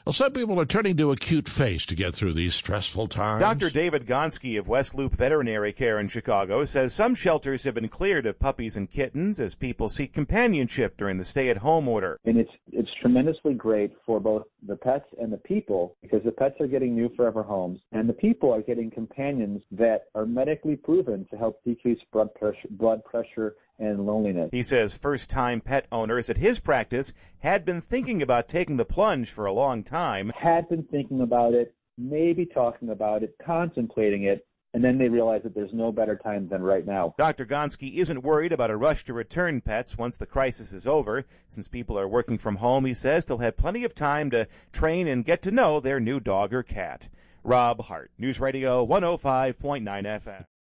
Well, some people are turning to a cute face to get through these stressful times. Dr. David Gonski of West Loop Veterinary Care in Chicago says some shelters have been cleared of puppies and kittens as people seek companionship during the stay-at-home order. And it's tremendously great for both the pets and the people, because the pets are getting new forever homes, and the people are getting companions that are medically proven to help decrease blood pressure and loneliness. He says first-time pet owners at his practice had been thinking about taking the plunge for a long time. Had been thinking about it, maybe talking about it, contemplating it, and then they realize that there's no better time than right now. Dr. Gonski isn't worried about a rush to return pets once the crisis is over. Since people are working from home, he says they'll have plenty of time to train and get to know their new dog or cat. Rob Hart, News Radio 105.9 FM.